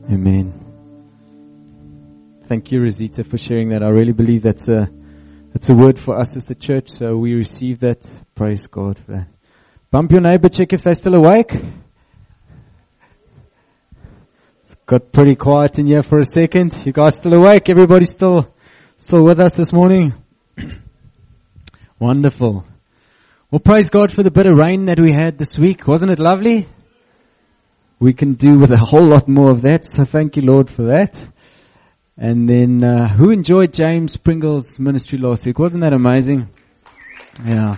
Amen. Thank you, Rosita, for sharing that. I really believe that's a word for us as the church, so we receive that. Praise God for that. Bump your neighbor, check if they're still awake. It's got pretty quiet in here for a second. You guys still awake? Everybody still with us this morning? Wonderful. Well, praise God for the bit of rain that we had this week. Wasn't it lovely? We can do with a whole lot more of that, so thank you, Lord, for that. And then, who enjoyed James Pringle's ministry last week? Wasn't that amazing? Yeah.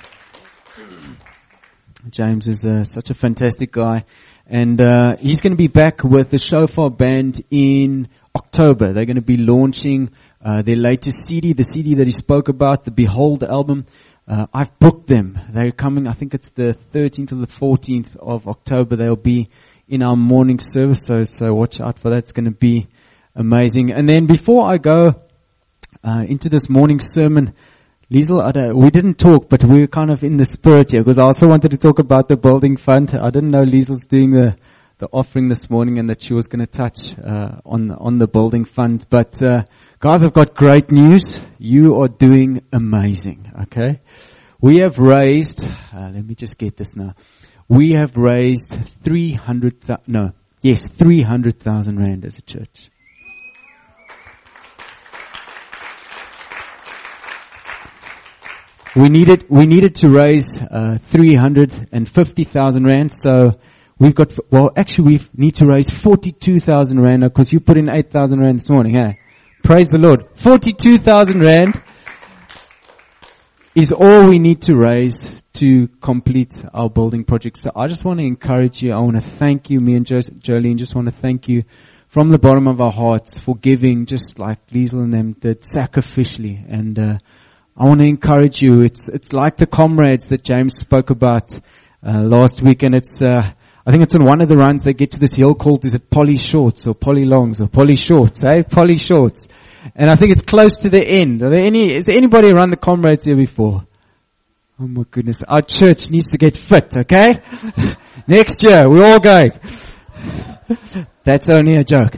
James is such a fantastic guy. And he's going to be back with the Shofar Band in October. They're going to be launching their latest CD, the CD that he spoke about, the Behold album. I've booked them. They're coming, I think it's the 13th or the 14th of October. They'll be in our morning service, so watch out for that. It's going to be amazing. And then before I go into this morning's sermon, Liesl, we didn't talk, but we were kind of in the spirit here, because I also wanted to talk about the building fund. I didn't know Liesl's doing the offering this morning and that she was going to touch on the building fund. But guys, I've got great news. You are doing amazing, okay? We have raised, let me just get this now. We have raised 300,000 rand as a church. We needed to raise 350,000 rand. So we've got, we need to raise 42,000 rand because you put in 8,000 rand this morning. Hey, praise the Lord. 42,000 rand is all we need to raise to complete our building project. So I just want to encourage you. I want to thank you. Me and Jolene just want to thank you from the bottom of our hearts for giving, just like Liesl and them did, sacrificially. And I want to encourage you. It's like the comrades that James spoke about last week, and it's I think it's on one of the runs they get to this hill called, is it Polly Shorts or Polly Longs or Polly Shorts? Polly Shorts. And I think it's close to the end. Is there anybody around the comrades here before? Oh my goodness. Our church needs to get fit, okay? Next year, we're all going. That's only a joke.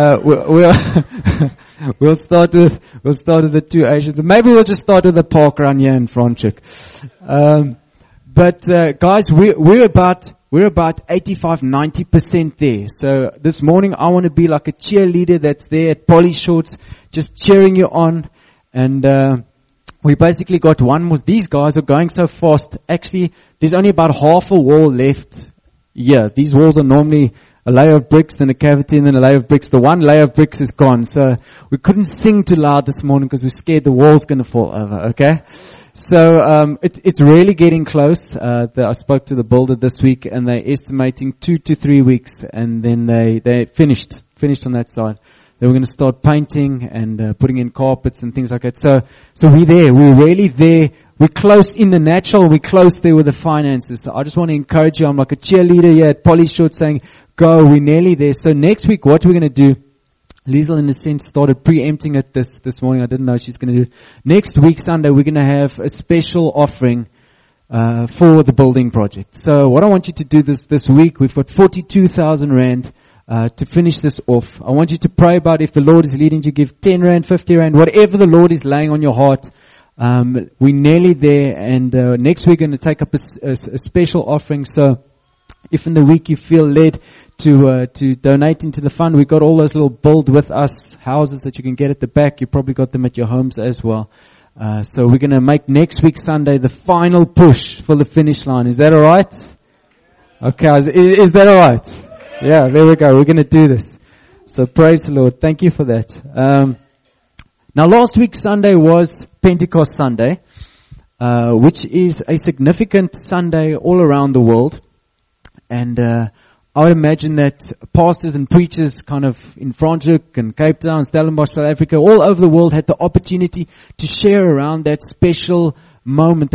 We'll start with the two Asians. Maybe we'll just start with the park run here in Franschhoek. But guys, we're about 85-90% there. So this morning I want to be like a cheerleader that's there at Polly Shorts, just cheering you on. And we basically got one more. These guys are going so fast. Actually, there's only about half a wall left. Yeah, these walls are normally a layer of bricks, then a cavity, and then a layer of bricks. The one layer of bricks is gone. So we couldn't sing too loud this morning because we're scared the wall's going to fall over, okay? So it's really getting close. I spoke to the builder this week, and they're estimating 2 to 3 weeks, and then they finished on that side. They were going to start painting and putting in carpets and things like that. So we're there. We're really there. We're close in the natural. We're close there with the finances. So I just want to encourage you. I'm like a cheerleader here at Polly Short saying, go, we're nearly there. So next week, what we're going to do, Liesl in a sense started preempting it this morning. I didn't know she's going to do it. Next week, Sunday, we're going to have a special offering for the building project. So what I want you to do this week, we've got 42,000 rand to finish this off. I want you to pray about if the Lord is leading you, give 10 rand, 50 rand, whatever the Lord is laying on your heart. We're nearly there, and next week we're going to take up a special offering. So if in the week you feel led to donate into the fund, we've got all those little Build With Us houses that you can get at the back. You probably got them at your homes as well. So we're going to make next week Sunday the final push for the finish line. Is that all right? Okay, is that all right? Yeah, there we go. We're going to do this. So praise the Lord. Thank you for that. Now last week Sunday was Pentecost Sunday, which is a significant Sunday all around the world. And I would imagine that pastors and preachers kind of in Franschhoek and Cape Town, Stellenbosch, South Africa, all over the world had the opportunity to share around that special moment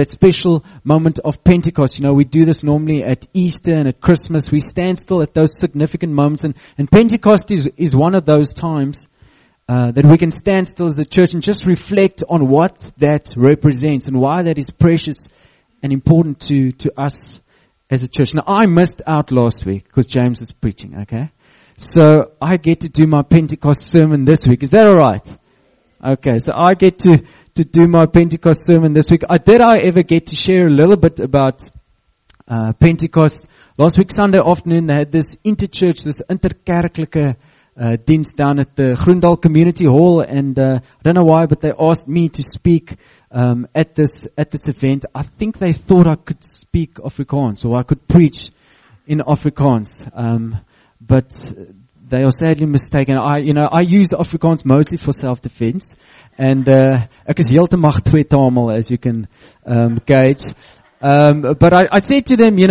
of Pentecost. You know, we do this normally at Easter and at Christmas. We stand still at those significant moments. And Pentecost is one of those times that we can stand still as a church and just reflect on what that represents and why that is precious and important to us as a church. Now, I missed out last week because James was preaching, okay? So I get to do my Pentecost sermon this week. Is that alright? Okay, so I get to do my Pentecost sermon this week. Did I ever get to share a little bit about Pentecost? Last week, Sunday afternoon, they had this interchurch, this interkerklike dienst down at the Groendal Community Hall, and I don't know why, but they asked me to speak at this event. I think they thought I could speak Afrikaans, or I could preach in Afrikaans, but they are sadly mistaken. I use Afrikaans mostly for self-defense, and ek is heeltemal tweetaal, as you can gauge. But I said to them,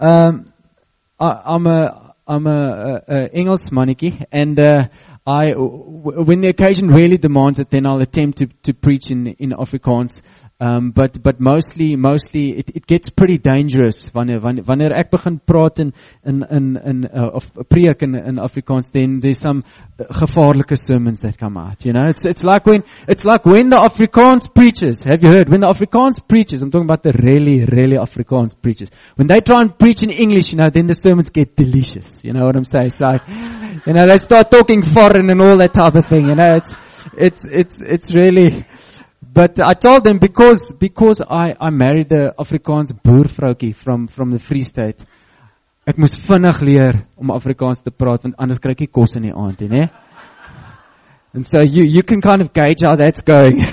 I'm a Engels mannetjie, and when the occasion really demands it, then I'll attempt to preach in Afrikaans. But mostly it gets pretty dangerous wanneer ek begin praat of preek in Afrikaans, then there's some gevaarlike sermons that come out. It's like when the Afrikaans preachers, have you heard? When the Afrikaans preachers, I'm talking about the really Afrikaans preachers, when they try and preach in English, then the sermons get delicious. You know what I'm saying? It's like, they start talking foreign and all that type of thing. It's really. But I told them because I married a Afrikaans boervroukie from the Free State, ek moes vinnig leer om Afrikaans te praat, want anders kry ek nie kos in die aand nie. And so you can kind of gauge how that's going.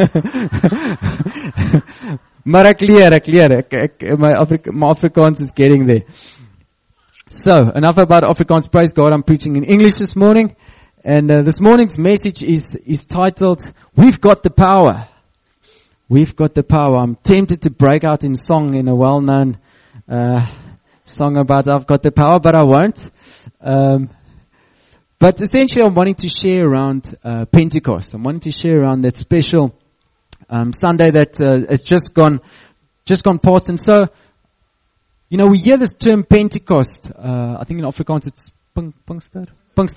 Maar ek leer. My Afrikaans is getting there. So, enough about Afrikaans. Praise God, I'm preaching in English this morning. And this morning's message is titled, We've Got the Power. We've got the power. I'm tempted to break out in song, in a well-known song about I've got the power, but I won't. But essentially I'm wanting to share around Pentecost. I'm wanting to share around that special Sunday that has just gone past. And so, we hear this term Pentecost. I think in Afrikaans it's Pinkster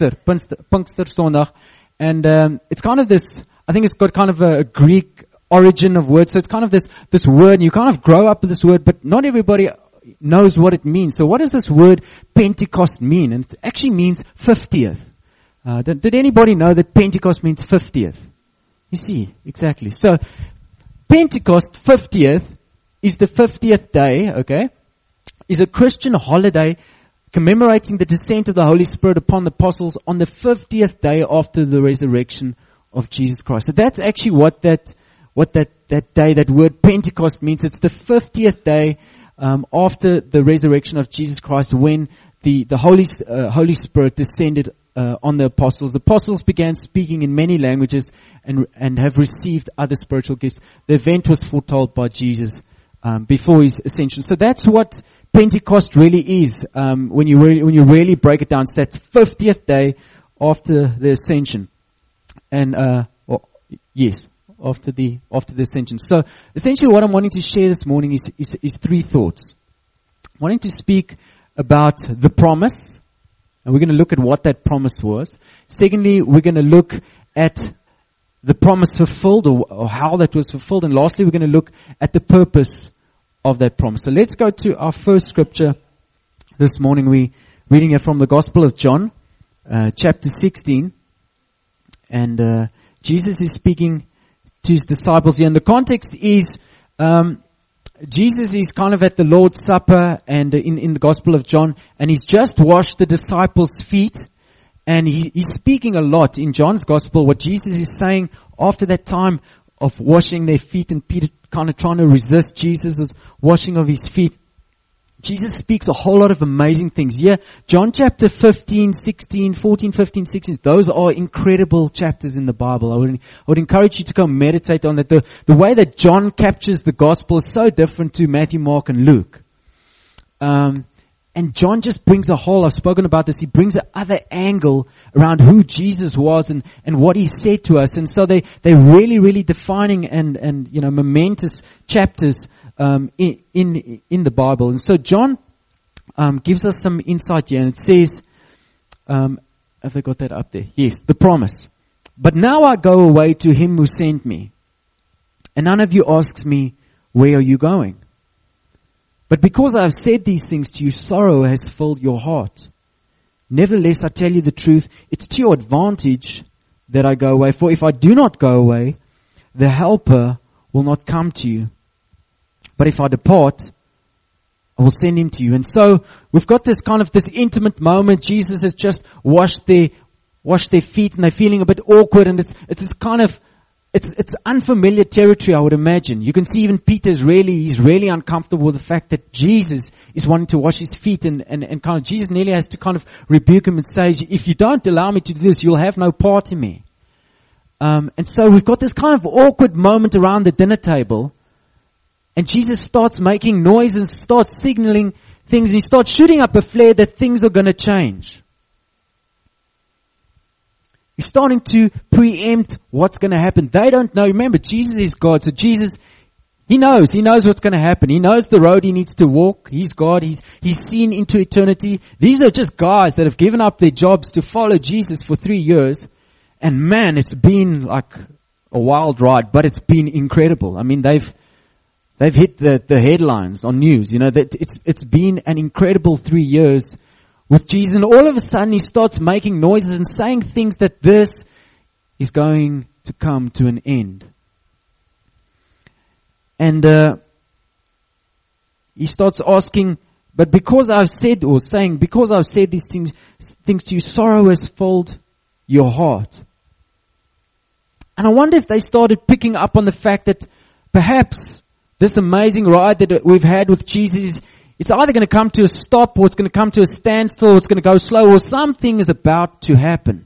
Sondag. And it's kind of this, I think it's got kind of a Greek origin of words. So it's kind of this word, and you kind of grow up with this word, but not everybody knows what it means. So what does this word Pentecost mean? And it actually means 50th. Did anybody know that Pentecost means 50th? You see, exactly. So Pentecost 50th is the 50th day, okay? Is a Christian holiday commemorating the descent of the Holy Spirit upon the apostles on the 50th day after the resurrection of Jesus Christ. So that's actually what that day, that word Pentecost means. It's the 50th day after the resurrection of Jesus Christ, when the Holy Spirit descended on the apostles. The apostles began speaking in many languages and have received other spiritual gifts. The event was foretold by Jesus before his ascension. So that's what Pentecost really is. When you really break it down, so that's 50th day after the ascension, and yes. After the ascension. So essentially what I'm wanting to share this morning is three thoughts. I'm wanting to speak about the promise, and we're going to look at what that promise was. Secondly, we're going to look at the promise fulfilled, or how that was fulfilled. And lastly, we're going to look at the purpose of that promise. So let's go to our first scripture this morning. We're reading it from the Gospel of John, chapter 16. And Jesus is speaking to his disciples here. And the context is, Jesus is kind of at the Lord's Supper and in the Gospel of John, and he's just washed the disciples' feet, and he's speaking a lot in John's Gospel. What Jesus is saying after that time of washing their feet, and Peter kind of trying to resist Jesus' washing of his feet, Jesus speaks a whole lot of amazing things. Yeah, John chapter 15, 16, 14, 15, 16, those are incredible chapters in the Bible. I would encourage you to go meditate on that. The way that John captures the gospel is so different to Matthew, Mark, and Luke. And John just brings I've spoken about this, he brings the other angle around who Jesus was and what he said to us. And so they're really defining and momentous chapters in the Bible. And so John gives us some insight here, and it says, have they got that up there? Yes, the promise. But now I go away to him who sent me, and none of you asks me, where are you going? But because I have said these things to you, sorrow has filled your heart. Nevertheless, I tell you the truth, it's to your advantage that I go away. For if I do not go away, the Helper will not come to you. But if I depart, I will send him to you. And so we've got this intimate moment. Jesus has just washed their feet, and they're feeling a bit awkward, and it's unfamiliar territory, I would imagine. You can see even Peter's he's really uncomfortable with the fact that Jesus is wanting to wash his feet, and Jesus nearly has to rebuke him and say, if you don't allow me to do this, you'll have no part in me. And so we've got this awkward moment around the dinner table, and Jesus starts making noise and starts signaling things, and he starts shooting up a flare that things are going to change. He's starting to preempt what's going to happen. They don't know. Remember, Jesus is God. So Jesus, He knows what's going to happen. He knows the road he needs to walk. He's God. He's seen into eternity. These are just guys that have given up their jobs to follow Jesus for 3 years. And man, it's been like a wild ride, but it's been incredible. I mean, they've hit the headlines on news. That it's been an incredible 3 years with Jesus, and all of a sudden he starts making noises and saying things that this is going to come to an end. And he starts asking, but because I've said these things to you, sorrow has filled your heart. And I wonder if they started picking up on the fact that perhaps this amazing ride that we've had with Jesus, it's either going to come to a stop, or it's going to come to a standstill, or it's going to go slow, or something is about to happen.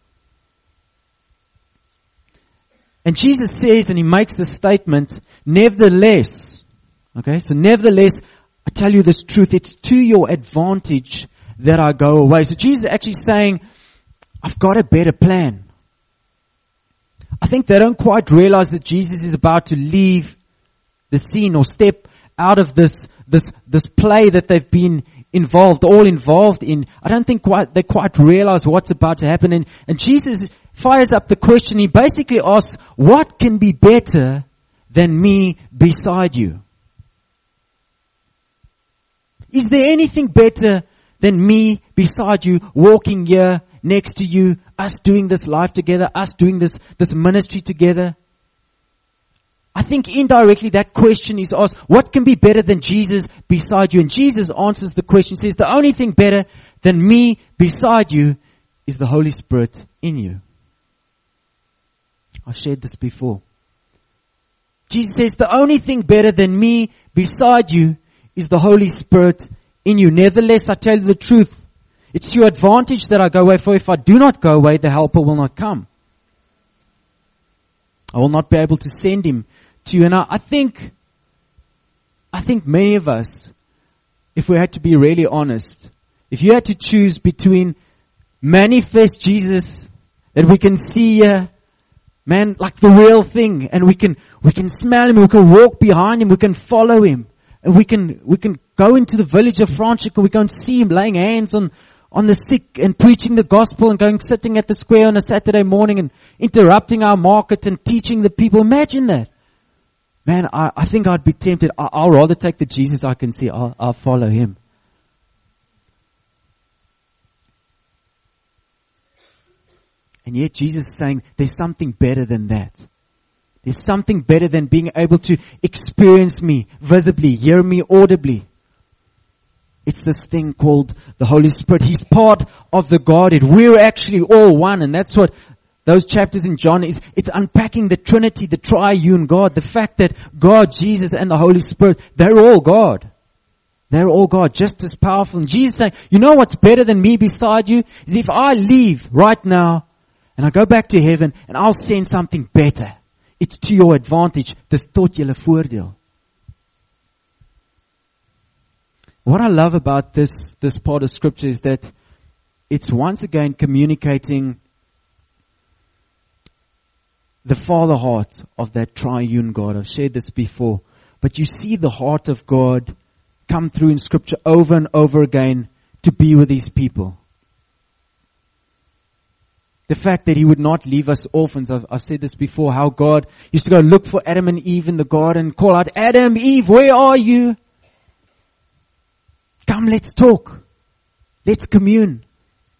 And Jesus says, and he makes the statement, nevertheless, nevertheless, I tell you this truth, it's to your advantage that I go away. So Jesus is actually saying, I've got a better plan. I think they don't quite realize that Jesus is about to leave the scene or step out of this play that they've been involved in. I don't think they quite realize what's about to happen. And Jesus fires up the question. He basically asks, what can be better than me beside you? Is there anything better than me beside you, walking here next to you, us doing this life together, us doing this ministry together? I think indirectly that question is asked, what can be better than Jesus beside you? And Jesus answers the question, says, the only thing better than me beside you is the Holy Spirit in you. I've shared this before. Jesus says, the only thing better than me beside you is the Holy Spirit in you. Nevertheless, I tell you the truth. It's to your advantage that I go away, for if I do not go away, the Helper will not come. I will not be able to send him to you. And I think many of us, if we had to be really honest, if you had to choose between manifest Jesus that we can see here, man, like the real thing, and we can smell him, we can walk behind him, we can follow him, and we can go into the village of Franschhoek and we go and see him laying hands on the sick and preaching the gospel and sitting at the square on a Saturday morning and interrupting our market and teaching the people. Imagine that. Man, I think I'd be tempted. I'll rather take the Jesus I can see. I'll follow him. And yet Jesus is saying there's something better than that. There's something better than being able to experience me visibly, hear me audibly. It's this thing called the Holy Spirit. He's part of the Godhead. We're actually all one, and that's what those chapters in John is. It's unpacking the Trinity, the triune God, the fact that God, Jesus, and the Holy Spirit, they're all God. They're all God, just as powerful. And Jesus is saying, you know what's better than me beside you? Is if I leave right now and I go back to heaven and I'll send something better. It's to your advantage. Dis tot julle voordeel. What I love about this part of Scripture is that it's once again communicating the Father heart of that triune God. I've shared this before. But you see the heart of God come through in Scripture over and over again to be with these people. The fact that He would not leave us orphans. I've said this before, how God used to go look for Adam and Eve in the garden, call out, Adam, Eve, where are you? Come, let's talk. Let's commune.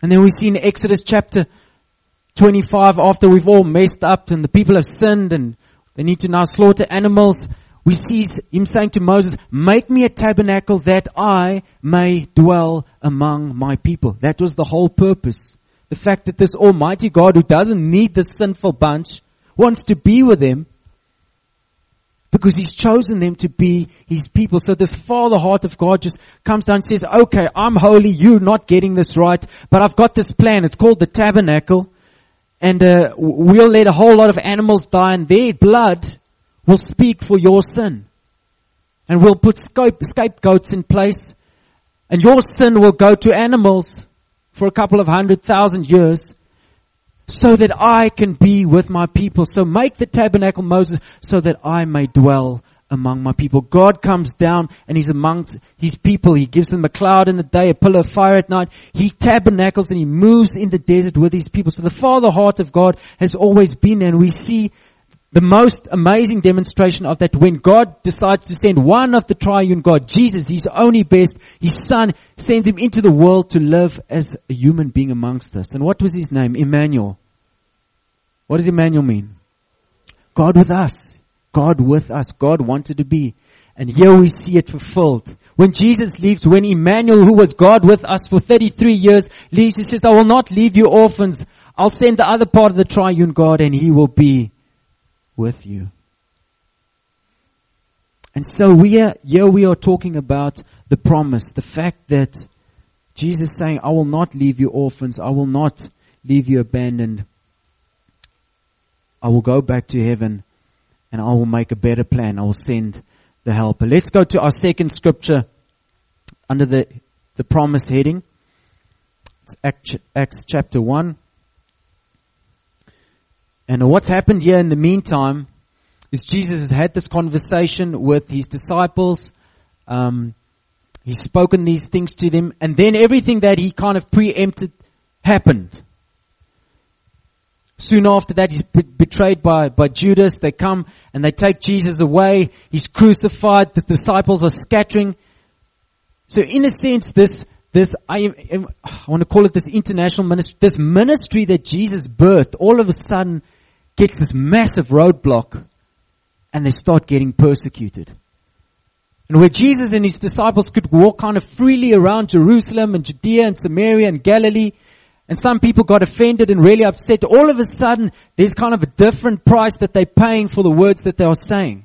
And then we see in Exodus chapter 25, after we've all messed up and the people have sinned and they need to now slaughter animals, we see him saying to Moses, make me a tabernacle that I may dwell among my people. That was the whole purpose. The fact that this Almighty God, who doesn't need this sinful bunch, wants to be with them because He's chosen them to be His people. So this Father heart of God just comes down and says, okay, I'm holy, you're not getting this right, but I've got this plan. It's called the tabernacle. And we'll let a whole lot of animals die, and their blood will speak for your sin. And we'll put scapegoats in place, and your sin will go to animals for a couple of 100,000 years, so that I can be with my people. So make the tabernacle, Moses, so that I may dwell among my people. God comes down and He's amongst His people. He gives them a cloud in the day, a pillar of fire at night. He tabernacles and He moves in the desert with His people. So the Father heart of God has always been there. And we see the most amazing demonstration of that when God decides to send one of the triune God, Jesus, His only best, His Son, sends Him into the world to live as a human being amongst us. And what was His name? Emmanuel. What does Emmanuel mean? God with us. God with us. God wanted to be. And here we see it fulfilled. When Jesus leaves, when Emmanuel, who was God with us for 33 years, leaves, He says, I will not leave you orphans. I'll send the other part of the triune God and He will be with you. And so here we are talking about the promise, the fact that Jesus is saying, I will not leave you orphans. I will not leave you abandoned. I will go back to heaven. And I will make a better plan. I will send the helper. Let's go to our second scripture under the promise heading. It's Acts chapter 1. And what's happened here in the meantime is Jesus has had this conversation with His disciples. He's spoken these things to them. And then everything that He kind of preempted happened. Soon after that, He's betrayed by Judas. They come and they take Jesus away. He's crucified. The disciples are scattering. So in a sense, I want to call it this international ministry, this ministry that Jesus birthed, all of a sudden gets this massive roadblock and they start getting persecuted. And where Jesus and His disciples could walk kind of freely around Jerusalem and Judea and Samaria and Galilee, and some people got offended and really upset. All of a sudden, there's kind of a different price that they're paying for the words that they are saying.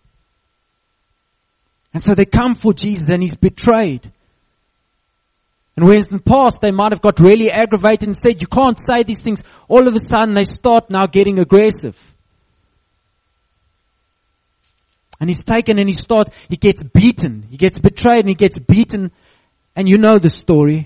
And so they come for Jesus and He's betrayed. And whereas in the past they might have got really aggravated and said, you can't say these things, all of a sudden they start now getting aggressive. And He's taken and he gets beaten. He gets betrayed and he gets beaten. And you know the story.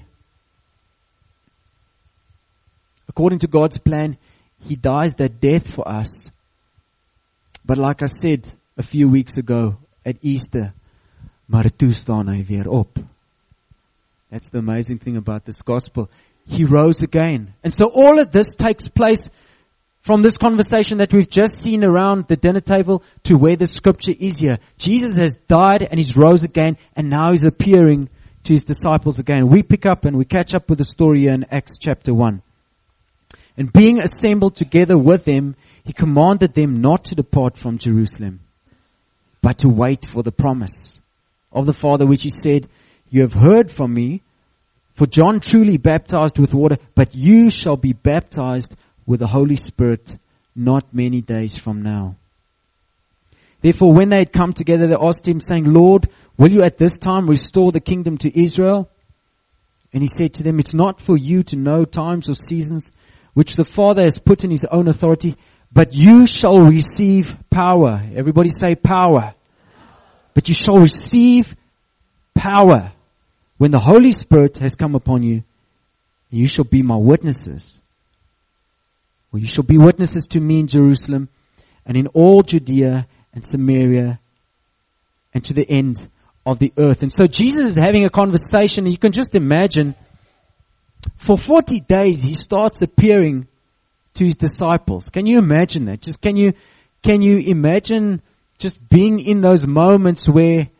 According to God's plan, He dies that death for us. But like I said a few weeks ago at Easter, maar toe staan hy weer op. That's the amazing thing about this gospel. He rose again. And so all of this takes place from this conversation that we've just seen around the dinner table to where the scripture is here. Jesus has died and He's rose again, and now He's appearing to His disciples again. We pick up and we catch up with the story here in Acts chapter 1. And being assembled together with them, He commanded them not to depart from Jerusalem, but to wait for the promise of the Father, which He said, you have heard from me, for John truly baptized with water, but you shall be baptized with the Holy Spirit not many days from now. Therefore, when they had come together, they asked Him, saying, Lord, will you at this time restore the kingdom to Israel? And He said to them, it's not for you to know times or seasons which the Father has put in His own authority, but you shall receive power. Everybody say power. But you shall receive power when the Holy Spirit has come upon you, and you shall be my witnesses. Well, you shall be witnesses to me in Jerusalem and in all Judea and Samaria and to the end of the earth. And so Jesus is having a conversation, and you can just imagine, for 40 days He starts appearing to His disciples. Can you imagine that? Just can you imagine just being in those moments where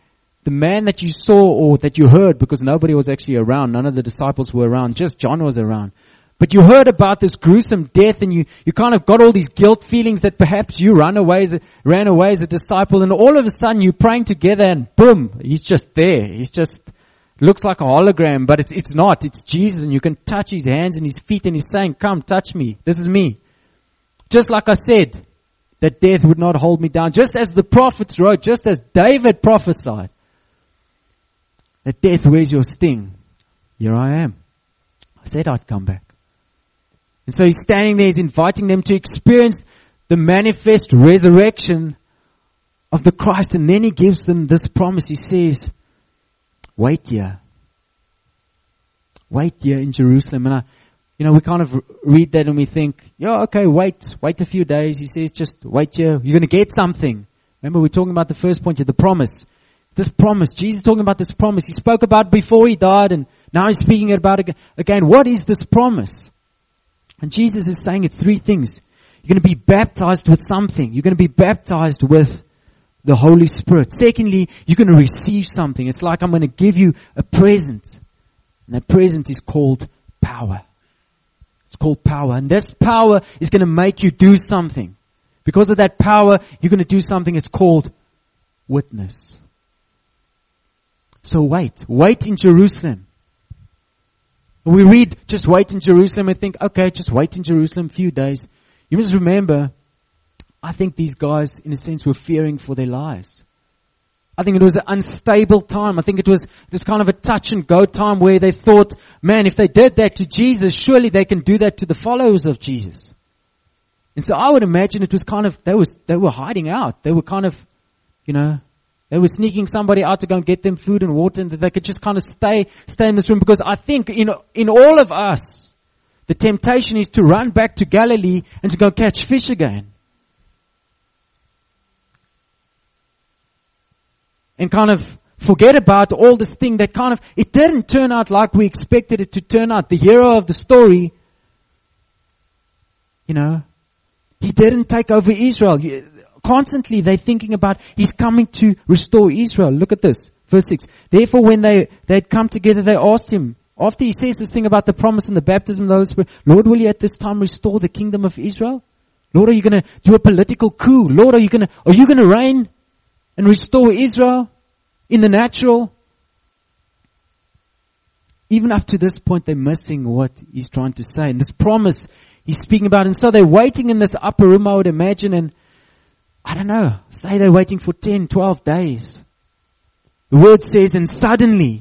the man that you saw or that you heard, because nobody was actually around, none of the disciples were around, just John was around. But you heard about this gruesome death, and you kind of got all these guilt feelings that perhaps you ran away as a disciple, and all of a sudden you're praying together and boom, he's just there. He's just, looks like a hologram, but it's not. It's Jesus, and you can touch his hands and his feet, and he's saying, come, touch me. This is me. Just like I said, that death would not hold me down. Just as the prophets wrote, just as David prophesied, that death, where's your sting? Here I am. I said I'd come back. And so he's standing there, he's inviting them to experience the manifest resurrection of the Christ. And then he gives them this promise. He says, wait here. Wait here in Jerusalem. And we kind of read that and we think, yeah, okay, wait a few days. He says, just wait here. You're going to get something. Remember, we're talking about the first point here, the promise. This promise. Jesus is talking about this promise. He spoke about before he died, and now he's speaking about it again. What is this promise? And Jesus is saying it's three things. You're going to be baptized with something. You're going to be baptized with the Holy Spirit. Secondly, you're going to receive something. It's like I'm going to give you a present. And that present is called power. It's called power. And this power is going to make you do something. Because of that power, you're going to do something. It's called witness. So wait in Jerusalem. We read, just wait in Jerusalem, and think, okay, just wait in Jerusalem a few days. You must remember, I think these guys, in a sense, were fearing for their lives. I think it was an unstable time. I think it was this kind of a touch and go time where they thought, man, if they did that to Jesus, surely they can do that to the followers of Jesus. And so I would imagine it was kind of, they were hiding out. They were kind of, they were sneaking somebody out to go and get them food and water, and that they could just kind of stay in this room. Because I think in all of us, the temptation is to run back to Galilee and to go catch fish again. And kind of forget about all this thing that kind of, it didn't turn out like we expected it to turn out. The hero of the story, he didn't take over Israel. Constantly they're thinking about, he's coming to restore Israel. Look at this, verse 6. Therefore when they'd come together, they asked him, after he says this thing about the promise and the baptism of the Holy Spirit, Lord, will you at this time restore the kingdom of Israel? Lord, are you going to do a political coup? Lord, are you going to reign and restore Israel in the natural? Even up to this point, they're missing what he's trying to say. And this promise he's speaking about. And so they're waiting in this upper room, I would imagine, and I don't know, say they're waiting for 10, 12 days. The word says, and suddenly,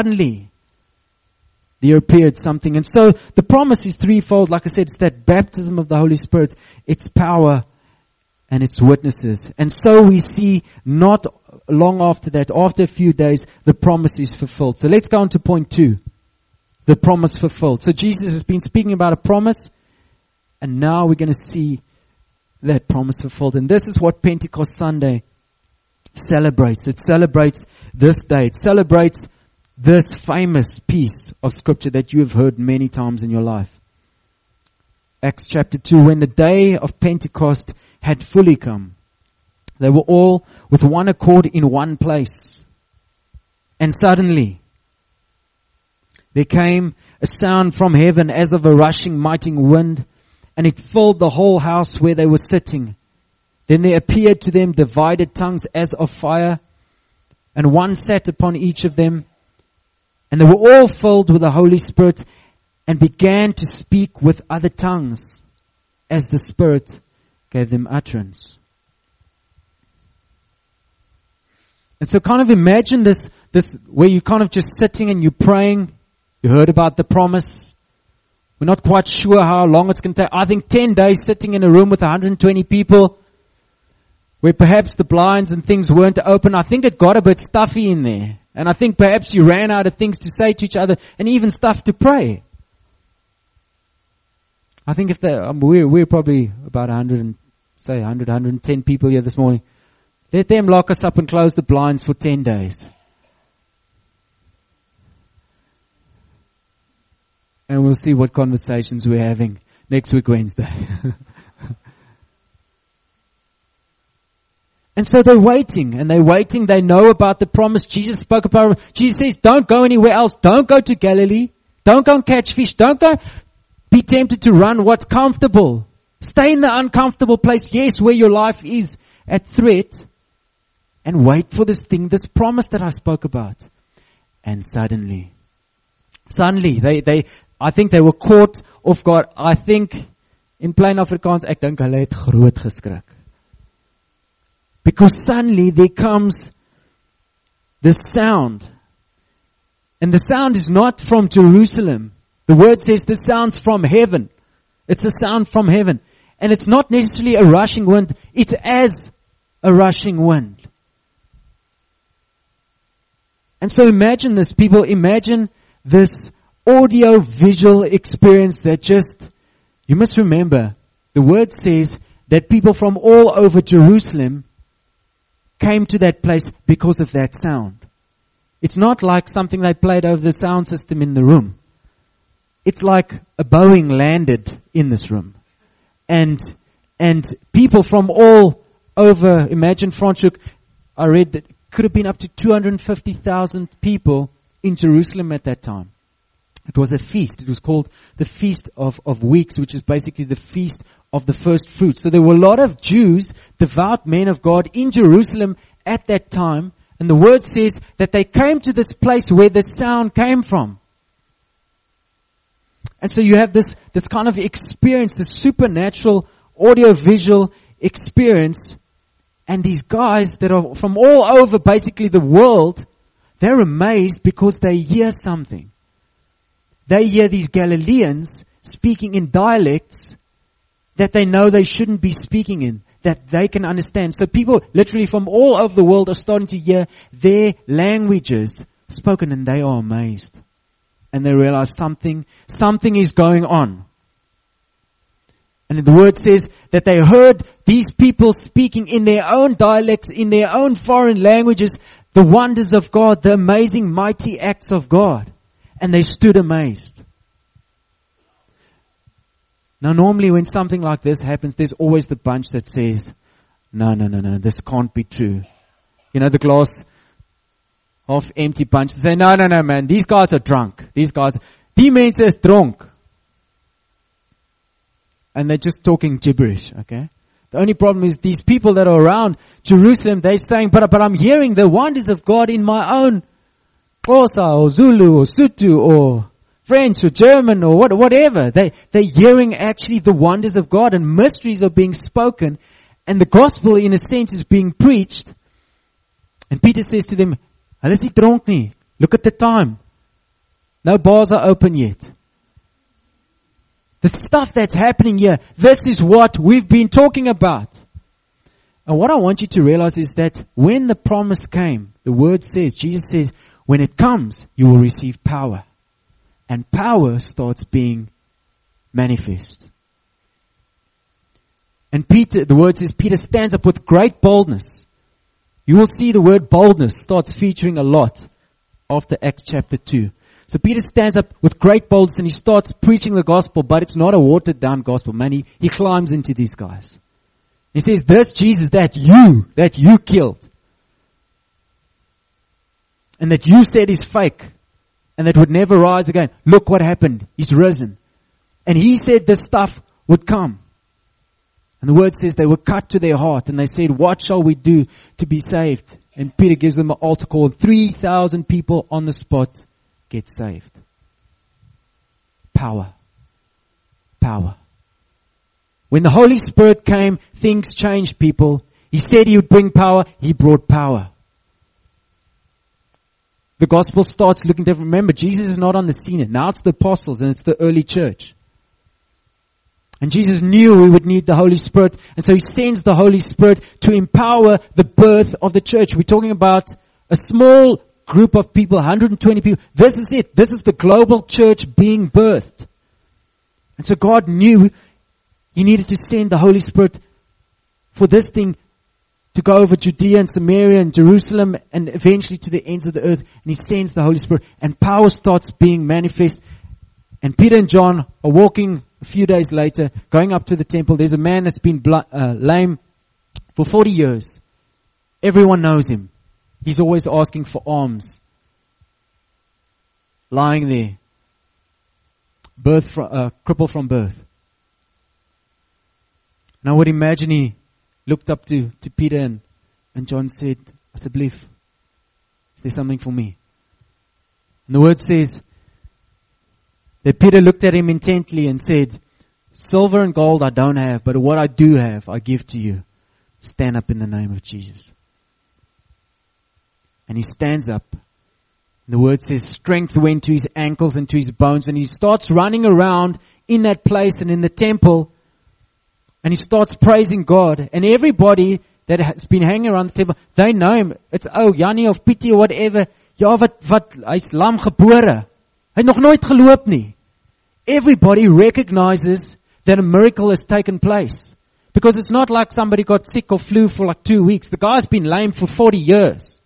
there appeared something. And so the promise is threefold. Like I said, it's that baptism of the Holy Spirit, its power, and its witnesses. And so we see not long after that, after a few days, the promise is fulfilled. So let's go on to point 2. The promise fulfilled. So Jesus has been speaking about a promise, and now we're going to see that promise fulfilled. And this is what Pentecost Sunday celebrates. It celebrates this day. It celebrates this famous piece of scripture that you have heard many times in your life. Acts chapter 2, when the day of Pentecost had fully come, they were all with one accord in one place. And suddenly, there came a sound from heaven as of a rushing mighty wind, and it filled the whole house where they were sitting. Then there appeared to them divided tongues as of fire, and one sat upon each of them. And they were all filled with the Holy Spirit and began to speak with other tongues as the Spirit gave them utterance. And so kind of imagine this where you're kind of just sitting and you're praying. You heard about the promise. We're not quite sure how long it's going to take. I think 10 days sitting in a room with 120 people where perhaps the blinds and things weren't open. I think it got a bit stuffy in there. And I think perhaps you ran out of things to say to each other and even stuff to pray. I think if we're probably about 110 people here this morning. Let them lock us up and close the blinds for 10 days. And we'll see what conversations we're having next week, Wednesday. And so they're waiting, and they're waiting. They know about the promise. Jesus spoke about it. Jesus says, don't go anywhere else. Don't go to Galilee. Don't go and catch fish. Don't go be tempted to run what's comfortable. Stay in the uncomfortable place, yes, where your life is at threat, and wait for this thing, this promise that I spoke about. And suddenly, I think they were caught off guard. I think, in plain Afrikaans, ek dink hulle het groot geskrik. Because suddenly there comes this sound. And the sound is not from Jerusalem. The word says the sound's from heaven. It's a sound from heaven. And it's not necessarily a rushing wind. It's as a rushing wind. And so imagine this, people. Imagine this audio-visual experience that just, you must remember, the word says that people from all over Jerusalem came to that place because of that sound. It's not like something they played over the sound system in the room. It's like a Boeing landed in this room. And people from all over, imagine Franschhoek, I read that could have been up to 250,000 people in Jerusalem at that time. It was a feast. It was called the Feast of Weeks, which is basically the Feast of the First Fruits. So there were a lot of Jews, devout men of God in Jerusalem at that time. And the word says that they came to this place where the sound came from. And so you have this kind of experience, this supernatural audio-visual experience. And these guys that are from all over basically the world, they're amazed because they hear something. They hear these Galileans speaking in dialects that they know they shouldn't be speaking in, that they can understand. So people literally from all over the world are starting to hear their languages spoken, and they are amazed. And they realize something is going on. And the word says that they heard these people speaking in their own dialects, in their own foreign languages, the wonders of God, the amazing, mighty acts of God. And they stood amazed. Now normally when something like this happens, there's always the bunch that says, no, this can't be true. You know, the glass half empty bunch. They say, no, man, these guys are drunk. Die mense is dronk. And they're just talking gibberish, okay? The only problem is these people that are around Jerusalem, they're saying, but I'm hearing the wonders of God in my own Xhosa or Zulu or Sotho or French or German or whatever. They're hearing actually the wonders of God, and mysteries are being spoken, and the gospel in a sense is being preached. And Peter says to them, hulle is nie dronk nie. Look at the time. No bars are open yet. The stuff that's happening here, this is what we've been talking about. And what I want you to realize is that when the promise came, the word says, Jesus says, when it comes, you will receive power. And power starts being manifest. And Peter, the word says, Peter stands up with great boldness. You will see the word boldness starts featuring a lot after Acts chapter 2. So Peter stands up with great boldness and he starts preaching the gospel, but it's not a watered down gospel, man. He climbs into these guys. He says, this Jesus that you killed, and that you said is fake, and that would never rise again. Look what happened. He's risen. And he said this stuff would come. And the word says they were cut to their heart, and they said, what shall we do to be saved? And Peter gives them an altar call. 3,000 people on the spot get saved. Power. When the Holy Spirit came, things changed, people. He said he would bring power. He brought power. The gospel starts looking different. Remember, Jesus is not on the scene. Now it's the apostles and it's the early church. And Jesus knew we would need the Holy Spirit. And so he sends the Holy Spirit to empower the birth of the church. We're talking about a small group of people, 120 people. This is it. This is the global church being birthed. And so God knew he needed to send the Holy Spirit for this thing to go over Judea and Samaria and Jerusalem and eventually to the ends of the earth. And he sends the Holy Spirit and power starts being manifest. And Peter and John are walking a few days later, going up to the temple. There's a man that's been lame for 40 years. Everyone knows him. He's always asking for alms. Lying there. Crippled from birth. And I would imagine he looked up to Peter and John said, "Asseblief, is there something for me?" And the word says that Peter looked at him intently and said, "Silver and gold I don't have, but what I do have, I give to you. Stand up in the name of Jesus." And he stands up. And the word says strength went to his ankles and to his bones, and he starts running around in that place and in the temple, and he starts praising God. And everybody that has been hanging around the temple, they know him. It's, "Oh, Jannie of Pietie or whatever. Ja, wat, hy's lam gebore. Hy het nog nooit geloop nie." Everybody recognizes that a miracle has taken place. Because it's not like somebody got sick or flu for like 2 weeks. The guy's been lame for 40 years.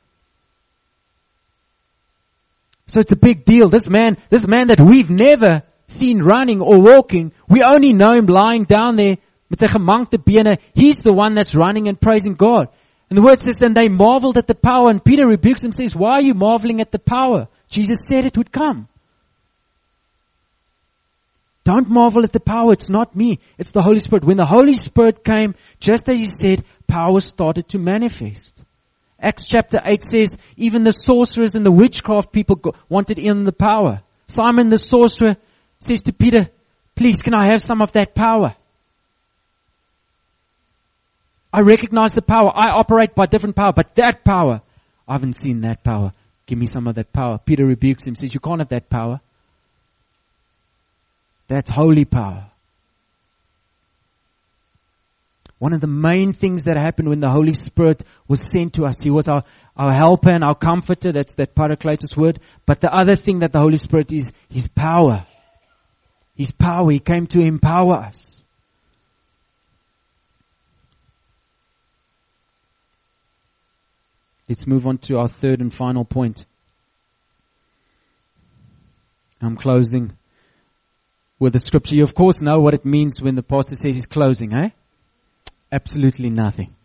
So it's a big deal. This man that we've never seen running or walking, we only know him lying down there met sy gemankte bene. He's the one that's running and praising God. And the word says, and they marveled at the power. And Peter rebukes him and says, "Why are you marveling at the power? Jesus said it would come. Don't marvel at the power. It's not me. It's the Holy Spirit." When the Holy Spirit came, just as he said, power started to manifest. Acts chapter 8 says, even the sorcerers and the witchcraft people wanted in the power. Simon the sorcerer says to Peter, "Please, can I have some of that power? I recognize the power. I operate by different power, but that power, I haven't seen that power. Give me some of that power." Peter rebukes him, says, "You can't have that power. That's holy power." One of the main things that happened when the Holy Spirit was sent to us, He was our helper and our comforter. That's that Parakletos word. But the other thing that the Holy Spirit is, His power. His power. He came to empower us. Let's move on to our third and final point. I'm closing with the scripture. You of course know what it means when the pastor says he's closing, eh? Absolutely nothing.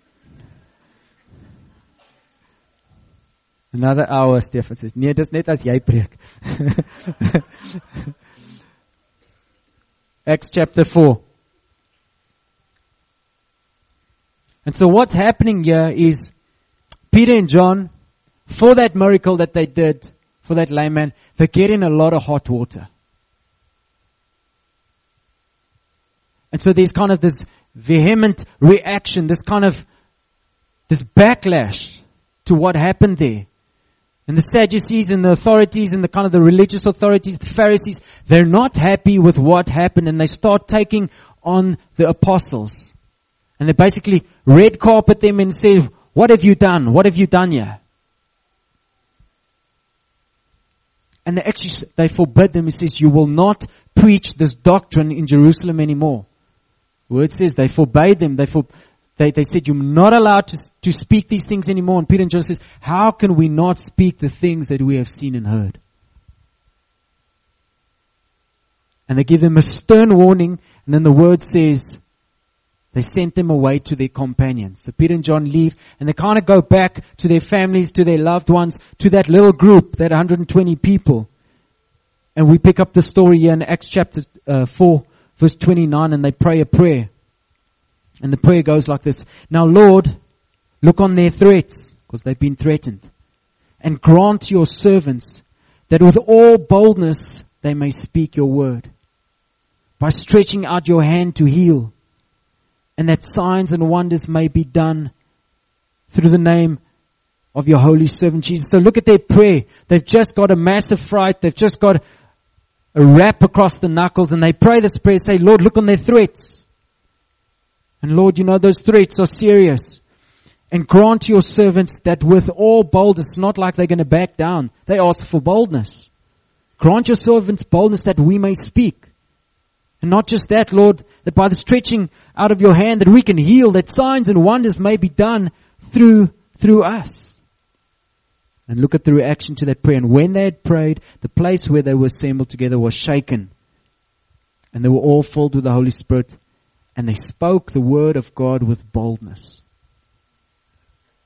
Another hour, Stefan says. Nee, dis net as jy preek. Acts chapter 4. And so what's happening here is Peter and John, for that miracle that they did, for that lame man, they get in a lot of hot water. And so there's kind of this vehement reaction, this backlash to what happened there. And the Sadducees and the authorities and the kind of the religious authorities, the Pharisees, they're not happy with what happened, and they start taking on the apostles. And they basically red carpet them and say, "What have you done? What have you done here?" And they forbid them. It says, "You will not preach this doctrine in Jerusalem anymore." The word says they forbade them. They said, "You're not allowed to speak these things anymore." And Peter and John says, "How can we not speak the things that we have seen and heard?" And they give them a stern warning. And then the word says, they sent them away to their companions. So Peter and John leave, and they kind of go back to their families, to their loved ones, to that little group, that 120 people. And we pick up the story here in Acts chapter 4, verse 29, and they pray a prayer. And the prayer goes like this: "Now Lord, look on their threats," because they've been threatened, "and grant your servants that with all boldness they may speak your word, by stretching out your hand to heal, and that signs and wonders may be done through the name of your holy servant Jesus." So look at their prayer. They've just got a massive fright. They've just got a wrap across the knuckles, and they pray this prayer, say, "Lord, look on their threats. And Lord, you know those threats are serious. And grant your servants that with all boldness," not like they're going to back down. They ask for boldness. "Grant your servants boldness that we may speak. And not just that, Lord, that by the stretching out of your hand that we can heal, that signs and wonders may be done through us." And look at the reaction to that prayer. "And when they had prayed, the place where they were assembled together was shaken. And they were all filled with the Holy Spirit. And they spoke the word of God with boldness."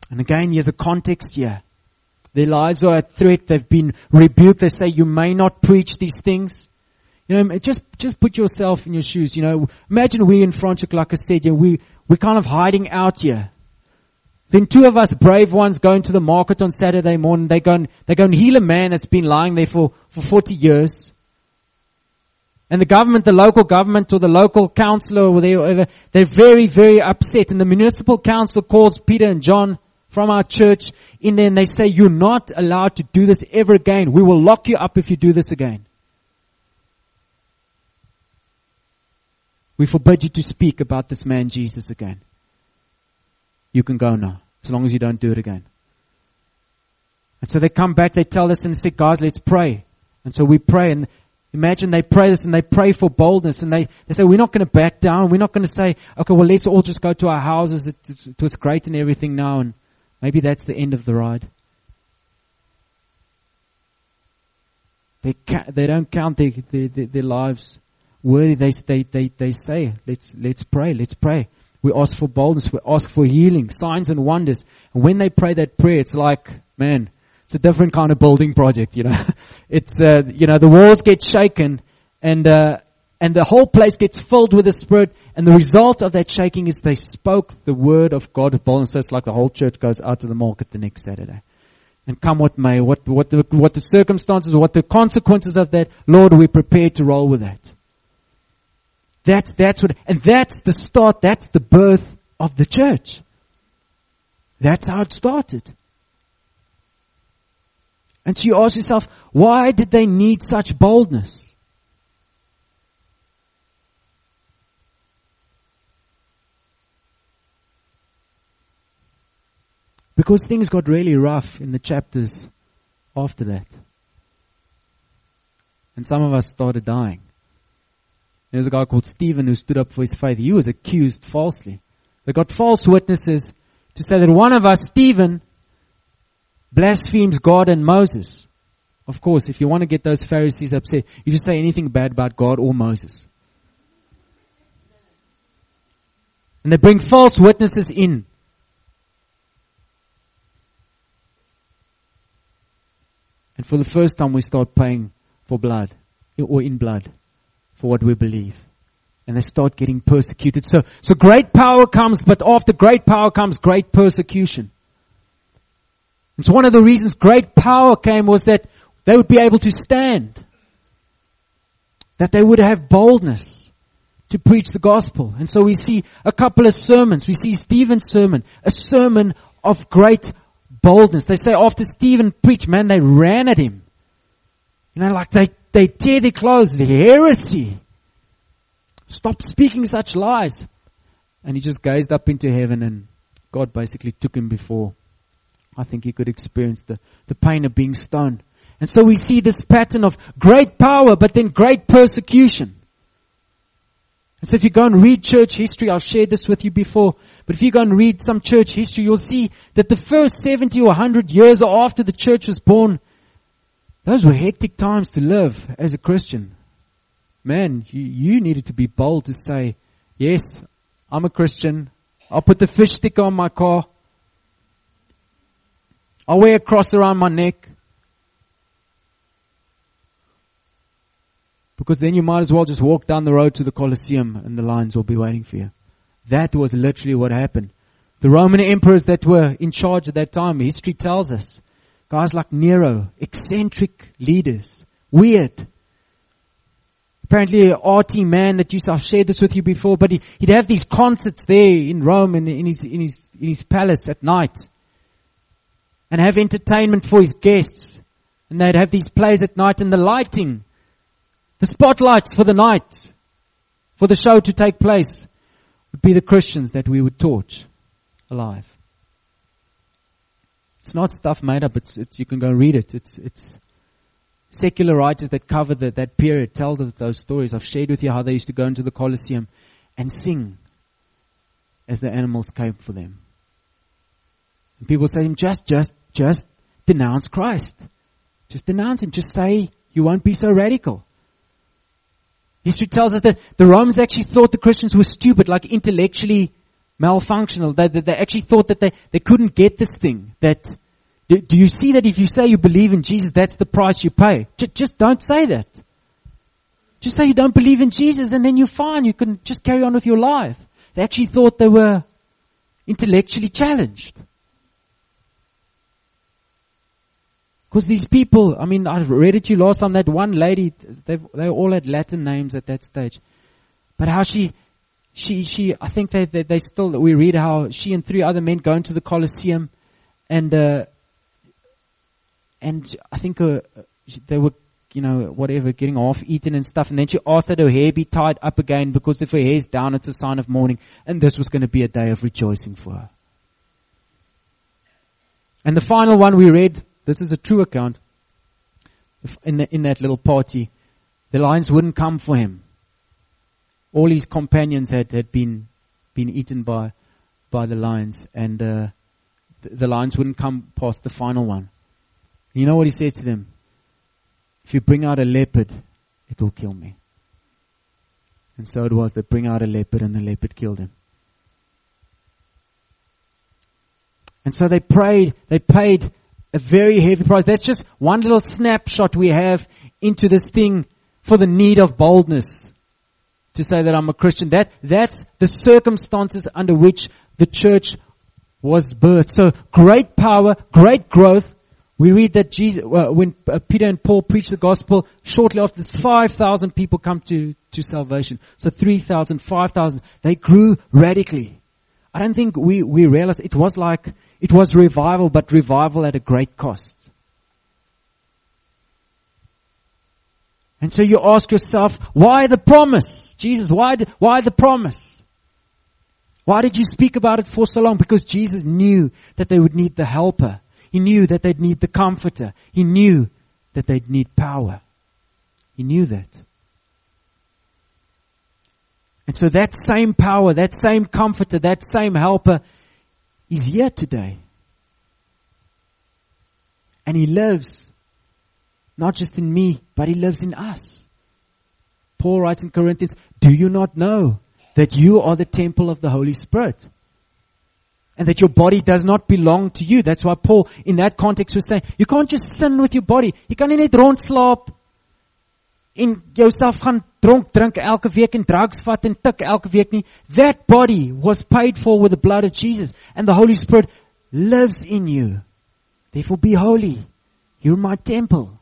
And again, here's a context here. Their lives are at threat. They've been rebuked. They say, you may not preach these things. Just put yourself in your shoes. Imagine we in Franschhoek, like I said, we're kind of hiding out here. Then two of us brave ones go into the market on Saturday morning. They go and heal a man that's been lying there for 40 years. And the government, the local government or the local councillor or whatever, they're very, very upset. And the municipal council calls Peter and John from our church in there and they say, you're not allowed to do this ever again. We will lock you up if you do this again. We forbid you to speak about this man Jesus again. You can go now, as long as you don't do it again. And so they come back, they tell us and say, guys, let's pray. And so we pray, and imagine they pray this and they pray for boldness, and they say, we're not going to back down. We're not going to say, okay, well, let's all just go to our houses. It was great and everything now, and maybe that's the end of the ride. They don't count their lives worthy. They say, let's pray. We ask for boldness. We ask for healing, signs and wonders. And when they pray that prayer, it's like, man, it's a different kind of building project, It's, the walls get shaken and the whole place gets filled with the Spirit. And the result of that shaking is they spoke the word of God with boldness. So it's like the whole church goes out to the market the next Saturday. And come what may, what the circumstances, what the consequences of that, Lord, we're prepared to roll with that. That's the start, that's the birth of the church. That's how it started. And so you ask yourself, why did they need such boldness? Because things got really rough in the chapters after that. And some of us started dying. There's a guy called Stephen who stood up for his faith. He was accused falsely. They got false witnesses to say that one of us, Stephen, blasphemes God and Moses. Of course, if you want to get those Pharisees upset, you just say anything bad about God or Moses. And they bring false witnesses in. And for the first time we start paying for blood, or in blood, for what we believe. And they start getting persecuted. So great power comes, but after great power comes great persecution. And so one of the reasons great power came was that they would be able to stand. That they would have boldness to preach the gospel. And so we see a couple of sermons. We see Stephen's sermon, a sermon of great boldness. They say after Stephen preached, man, they ran at him. Like they tear their clothes, the heresy. Stop speaking such lies. And he just gazed up into heaven and God basically took him before I think he could experience the pain of being stoned. And so we see this pattern of great power but then great persecution. And so if you go and read church history, I've shared this with you before, but if you go and read some church history, you'll see that the first 70 or 100 years after the church was born, those were hectic times to live as a Christian. Man, you needed to be bold to say, yes, I'm a Christian. I'll put the fish sticker on my car. I'll wear a cross around my neck. Because then you might as well just walk down the road to the Colosseum and the lions will be waiting for you. That was literally what happened. The Roman emperors that were in charge at that time, history tells us, guys like Nero, eccentric leaders, weird. Apparently an arty man that I've shared this with you before, but he'd have these concerts there in Rome in his palace at night. And have entertainment for his guests. And they'd have these plays at night and the lighting, the spotlights for the night, for the show to take place, would be the Christians that we would torch alive. It's not stuff made up. It's you can go read it. It's secular writers that cover that period tell those stories. I've shared with you how they used to go into the Colosseum and sing as the animals came for them. And people say to him, just denounce Christ. Just denounce him. Just say you won't be so radical. History tells us that the Romans actually thought the Christians were stupid, like intellectually malfunctional. They actually thought that they couldn't get this thing. That do you see that if you say you believe in Jesus, that's the price you pay? Just don't say that. Just say you don't believe in Jesus and then you're fine. You can just carry on with your life. They actually thought they were intellectually challenged. Because these people, I mean, I read it to you last time, that one lady, they all had Latin names at that stage. But how she, I think they still, we read how she and 3 other men go into the Colosseum and I think they were, whatever, getting half eaten and stuff. And then she asked that her hair be tied up again because if her hair's down, it's a sign of mourning. And this was going to be a day of rejoicing for her. And the final one we read, this is a true account. In that little party, the lions wouldn't come for him. All his companions had been eaten by the lions, and the lions wouldn't come past the final one. You know what he says to them? If you bring out a leopard, it will kill me. And so it was. They bring out a leopard, and the leopard killed him. And so they prayed. They paid a very heavy price. That's just one little snapshot we have into this thing for the need of boldness to say that I'm a Christian. That's the circumstances under which the church was birthed. So great power, great growth. We read that Jesus, when Peter and Paul preached the gospel, shortly after this, 5,000 people come to salvation. So 3,000, 5,000. They grew radically. I don't think we realize it was revival, but revival at a great cost. And so you ask yourself, why the promise? Jesus, why the promise? Why did you speak about it for so long? Because Jesus knew that they would need the helper. He knew that they'd need the comforter. He knew that they'd need power. He knew that. And so that same power, that same comforter, that same helper is here today. And He lives, not just in me, but He lives in us. Paul writes in Corinthians, do you not know that you are the temple of the Holy Spirit? And that your body does not belong to you. That's why Paul, in that context, was saying, you can't just sin with your body. You kan nie net rondslaap en jouself gaan drink elke week en drugs vat en tik elke week nie. That body was paid for with the blood of Jesus. And the Holy Spirit lives in you. Therefore be holy. You're my temple.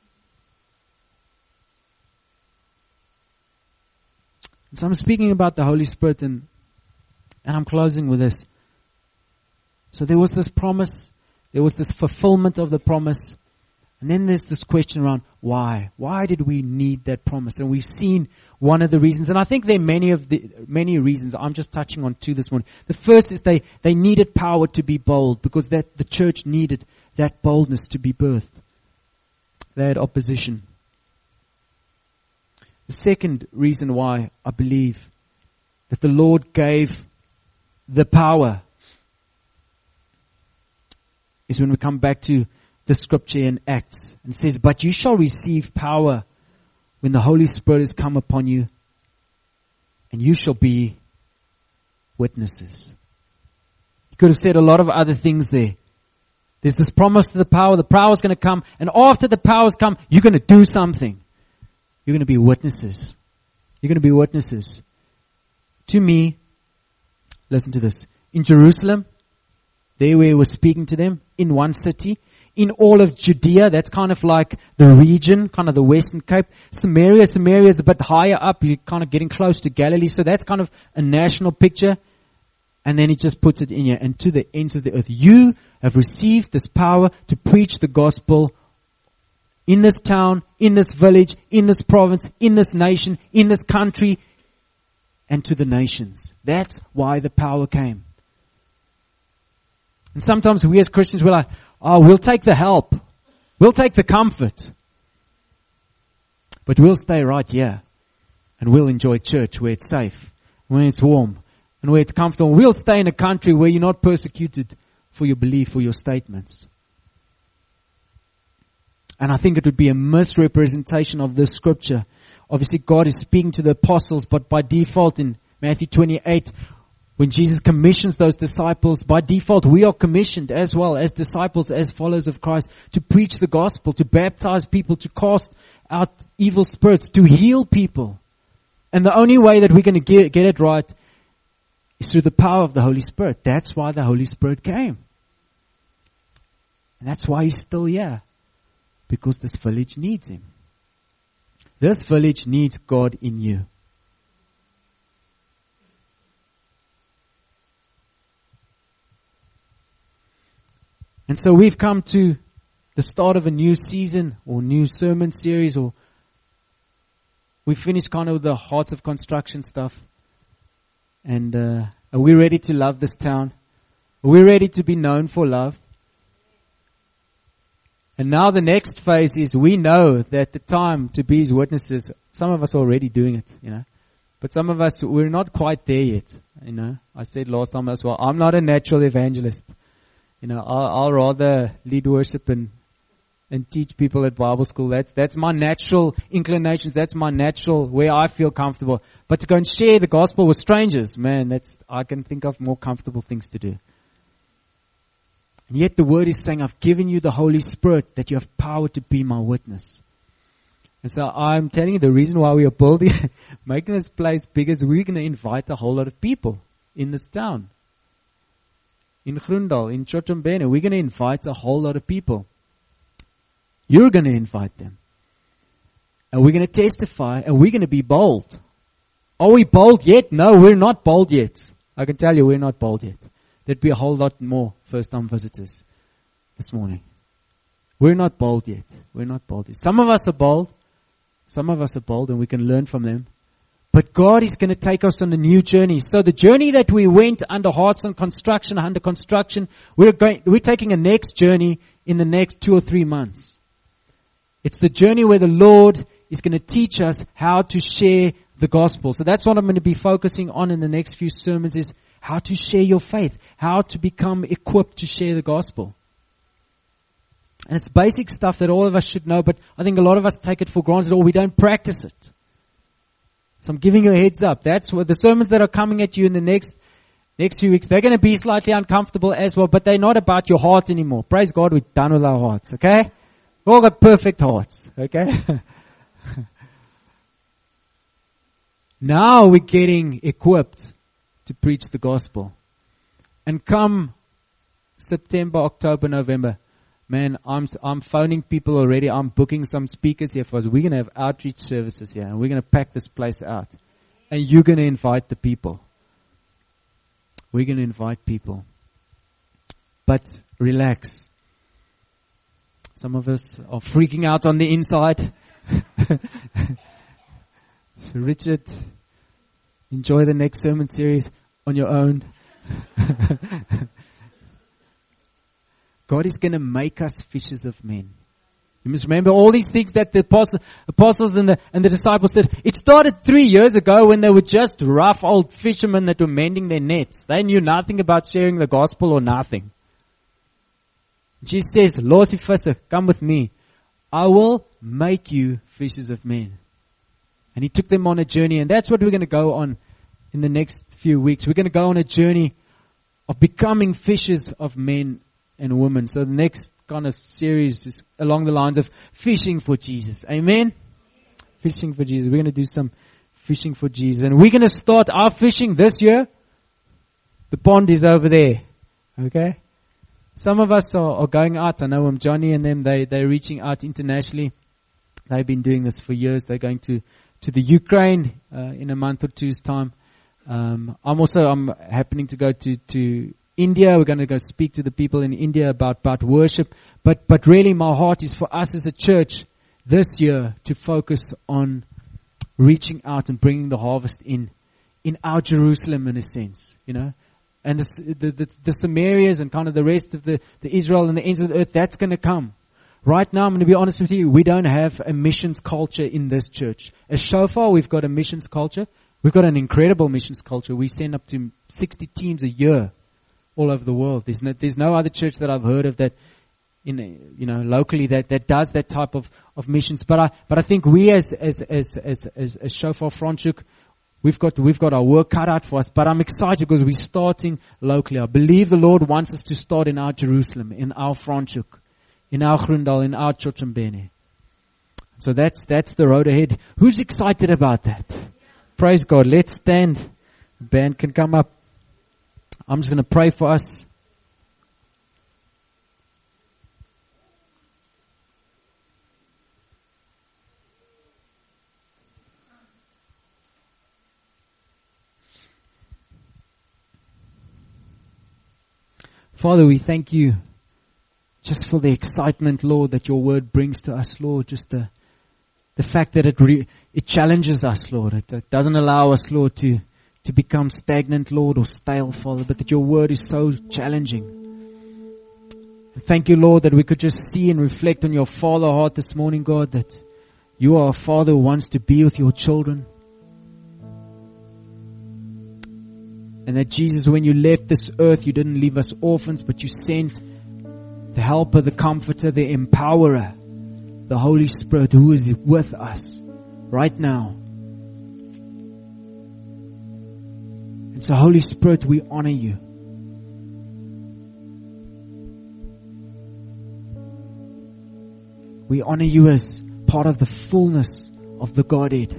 And so I'm speaking about the Holy Spirit and I'm closing with this. So there was this promise, there was this fulfillment of the promise, and then there's this question around why? Why did we need that promise? And we've seen one of the reasons, and I think there are many reasons. I'm just touching on 2 this morning. The first is they needed power to be bold, because the church needed that boldness to be birthed. They had opposition. The second reason why I believe that the Lord gave the power is when we come back to the scripture in Acts and says, but you shall receive power when the Holy Spirit has come upon you, and you shall be witnesses. He could have said a lot of other things there. There's this promise to the power is going to come, and after the power's come, you're going to do something. You're going to be witnesses. You're going to be witnesses. To me, listen to this. In Jerusalem, there where He was speaking to them, in one city, in all of Judea, that's kind of like the region, kind of the Western Cape. Samaria is a bit higher up, you're kind of getting close to Galilee, so that's kind of a national picture. And then He just puts it in here, and to the ends of the earth. You have received this power to preach the gospel in this town, in this village, in this province, in this nation, in this country, and to the nations. That's why the power came. And sometimes we as Christians, we're like, oh, we'll take the help. We'll take the comfort. But we'll stay right here. And we'll enjoy church where it's safe, where it's warm, and where it's comfortable. We'll stay in a country where you're not persecuted for your belief or your statements. And I think it would be a misrepresentation of this scripture. Obviously, God is speaking to the apostles, but by default in Matthew 28, When Jesus commissions those disciples, by default we are commissioned as well as disciples, as followers of Christ, to preach the gospel, to baptize people, to cast out evil spirits, to heal people. And the only way that we're going to get it right is through the power of the Holy Spirit. That's why the Holy Spirit came. And that's why He's still here. Because this village needs Him. This village needs God in you. And so we've come to the start of a new season or new sermon series, or we finished kind of the Hearts of Construction stuff. And are we ready to love this town? Are we ready to be known for love? And now the next phase is we know that the time to be His witnesses, some of us are already doing it, but some of us, we're not quite there yet, I said last time as well, I'm not a natural evangelist. I'll rather lead worship and teach people at Bible school. That's my natural inclinations. That's my natural, where I feel comfortable. But to go and share the gospel with strangers, man, I can think of more comfortable things to do. And yet the word is saying, I've given you the Holy Spirit that you have power to be my witness. And so I'm telling you the reason why we are building, making this place big is we're going to invite a whole lot of people in this town. In Groendal, in Chochombene, we're going to invite a whole lot of people. You're going to invite them. And we're going to testify, and we're going to be bold. Are we bold yet? No, we're not bold yet. I can tell you we're not bold yet. There'd be a whole lot more first-time visitors this morning. We're not bold yet. We're not bold yet. Some of us are bold. Some of us are bold, and we can learn from them. But God is going to take us on a new journey. So the journey that we went under Hearts and Construction, under construction, we're taking a next journey in the next 2 or 3 months. It's the journey where the Lord is going to teach us how to share the gospel. So that's what I'm going to be focusing on in the next few sermons, is how to share your faith, how to become equipped to share the gospel. And it's basic stuff that all of us should know, but I think a lot of us take it for granted or we don't practice it. So I'm giving you a heads up. That's what the sermons that are coming at you in the next few weeks, they're going to be slightly uncomfortable as well, but they're not about your heart anymore. Praise God, we're done with our hearts, okay? We've all got perfect hearts, okay? Now we're getting equipped to preach the gospel. And come September, October, November, man, I'm phoning people already. I'm booking some speakers here for us. We're going to have outreach services here, and we're going to pack this place out. And you're going to invite the people. We're going to invite people. But relax. Some of us are freaking out on the inside. Richard, enjoy the next sermon series on your own. God is going to make us fishers of men. You must remember all these things that the apostles and the disciples did. It started 3 years ago when they were just rough old fishermen that were mending their nets. They knew nothing about sharing the gospel or nothing. Jesus says, Losi visser, come with me. I will make you fishers of men. And He took them on a journey, and that's what we're going to go on in the next few weeks. We're going to go on a journey of becoming fishers of men and women. So the next kind of series is along the lines of fishing for Jesus. Amen? Fishing for Jesus. We're going to do some fishing for Jesus. And we're going to start our fishing this year. The pond is over there. Okay? Some of us are going out. I know Johnny and them, they're reaching out internationally. They've been doing this for years. They're going to the Ukraine in a month or two's time. I'm happening to go to India. We're going to go speak to the people in India about worship. But really my heart is for us as a church this year to focus on reaching out and bringing the harvest in our Jerusalem, in a sense, you know. And the Samarias and kind of the rest of the Israel and the ends of the earth, that's going to come. Right now, I'm going to be honest with you, we don't have a missions culture in this church. As Shofar, we've got a missions culture. We've got an incredible missions culture. We send up to 60 teams a year all over the world. There's no other church that I've heard of that, locally that does that type of missions. But I think we as Shofar Franschhoek, We've got our work cut out for us, but I'm excited because we're starting locally. I believe the Lord wants us to start in our Jerusalem, in our Franschhoek, in our Grundal, in our Chochembene. So that's the road ahead. Who's excited about that? Praise God. Let's stand. The band can come up. I'm just going to pray for us. Father, we thank you just for the excitement, Lord, that your word brings to us, Lord. Just the fact that it challenges us, Lord. It doesn't allow us, Lord, to become stagnant, Lord, or stale, Father, but that your word is so challenging. And thank you, Lord, that we could just see and reflect on your Father heart this morning, God, that you are a Father who wants to be with your children. And that Jesus, when you left this earth, you didn't leave us orphans, but you sent the helper, the comforter, the empowerer, the Holy Spirit who is with us right now. And so, Holy Spirit, we honor you. We honor you as part of the fullness of the Godhead.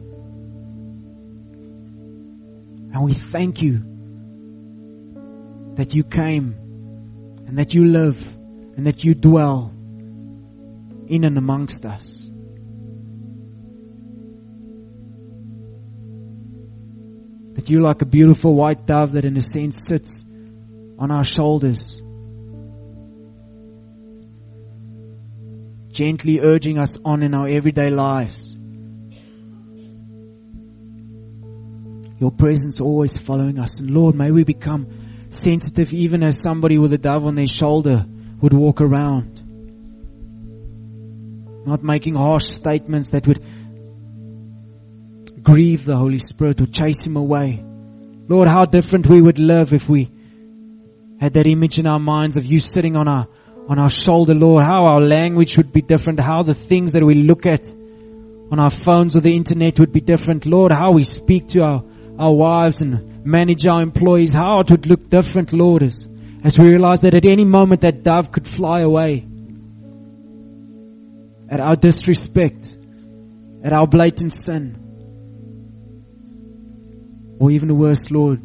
And we thank you that you came and that you live and that you dwell in and amongst us. That you're like a beautiful white dove that in a sense sits on our shoulders, gently urging us on in our everyday lives. Your presence always following us. And Lord, may we become sensitive even as somebody with a dove on their shoulder would walk around. Not making harsh statements that would grieve the Holy Spirit or chase Him away. Lord, how different we would live if we had that image in our minds of you sitting on our shoulder, Lord. How our language would be different. How the things that we look at on our phones or the internet would be different. Lord, how we speak to our wives and manage our employees, how it would look different, Lord, as we realize that at any moment that dove could fly away. At our disrespect, at our blatant sin, or even worse, Lord,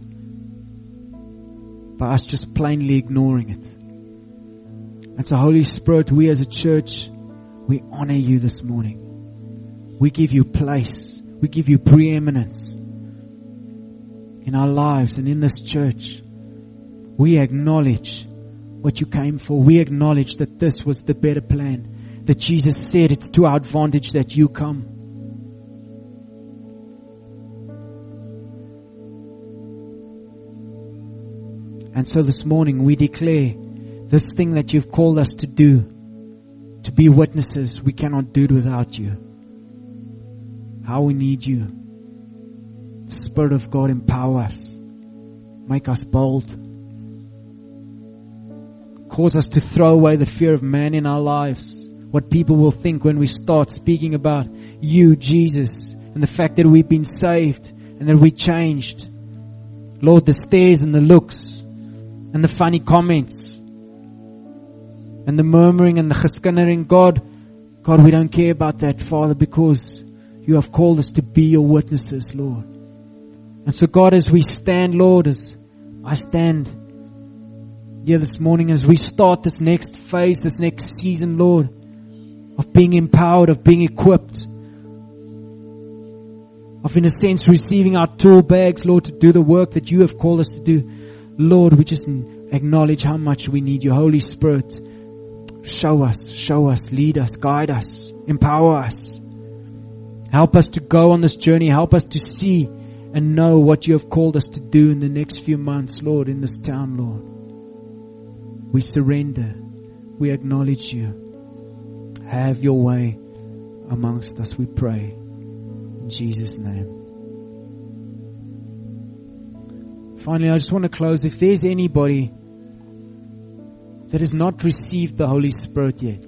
by us just plainly ignoring it. And so, Holy Spirit, we as a church, we honor you this morning. We give you place. We give you preeminence in our lives and in this church. We acknowledge what you came for. We acknowledge that this was the better plan. That Jesus said it's to our advantage that you come. And so this morning we declare this thing that you've called us to do, to be witnesses. We cannot do it without you. How we need you. The Spirit of God, empower us. Make us bold. Cause us to throw away the fear of man in our lives. What people will think when we start speaking about you, Jesus, and the fact that we've been saved and that we changed. Lord, the stares and the looks and the funny comments and the murmuring and the geskinnering, God, we don't care about that, Father, because you have called us to be your witnesses, Lord. And so, God, as we stand, Lord, as I stand here this morning, as we start this next phase, this next season, Lord, of being empowered, of being equipped, of in a sense receiving our tool bags, Lord, to do the work that you have called us to do. Lord, we just acknowledge how much we need your Holy Spirit. Show us, lead us, guide us, empower us. Help us to go on this journey. Help us to see and know what you have called us to do in the next few months, Lord, in this town, Lord. We surrender. We acknowledge you. Have your way amongst us, we pray. In Jesus' name. Finally, I just want to close. If there's anybody that has not received the Holy Spirit yet.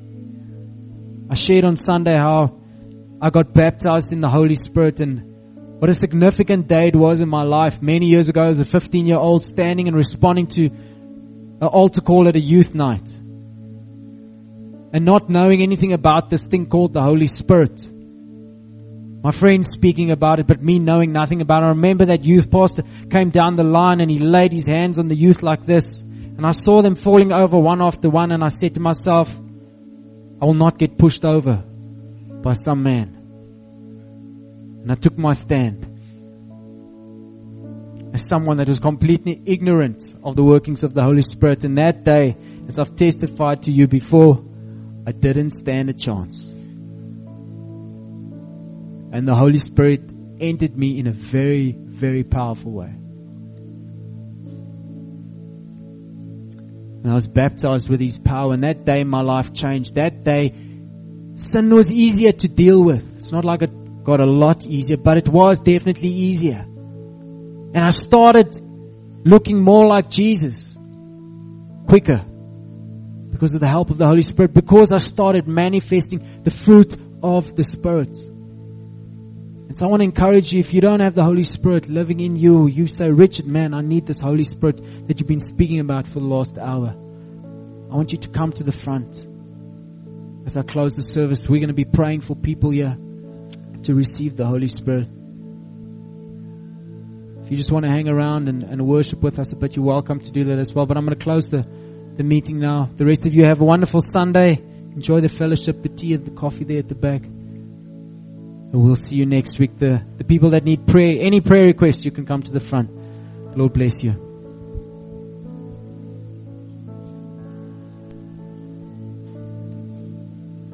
I shared on Sunday how I got baptized in the Holy Spirit, and What a significant day it was in my life. Many years ago, as a 15-year-old, standing and responding to an altar call at a youth night. And not knowing anything about this thing called the Holy Spirit. My friends speaking about it, but me knowing nothing about it. I remember that youth pastor came down the line and he laid his hands on the youth like this. And I saw them falling over one after one, and I said to myself, I will not get pushed over by some man. And I took my stand as someone that was completely ignorant of the workings of the Holy Spirit. And that day, as I've testified to you before, I didn't stand a chance. And the Holy Spirit entered me in a very, very powerful way. And I was baptized with His power, and that day my life changed. That day, sin was easier to deal with. It's not like it got a lot easier, but it was definitely easier. And I started looking more like Jesus quicker because of the help of the Holy Spirit, because I started manifesting the fruit of the Spirit. And so I want to encourage you, if you don't have the Holy Spirit living in you, you say, Richard, man, I need this Holy Spirit that you've been speaking about for the last hour. I want you to come to the front. As I close the service, we're going to be praying for people here to receive the Holy Spirit. If you just want to hang around and worship with us a bit, you're welcome to do that as well. But I'm going to close the meeting now. The rest of you have a wonderful Sunday. Enjoy the fellowship, the tea and the coffee there at the back. And we'll see you next week. The people that need prayer, any prayer requests, you can come to the front. The Lord bless you.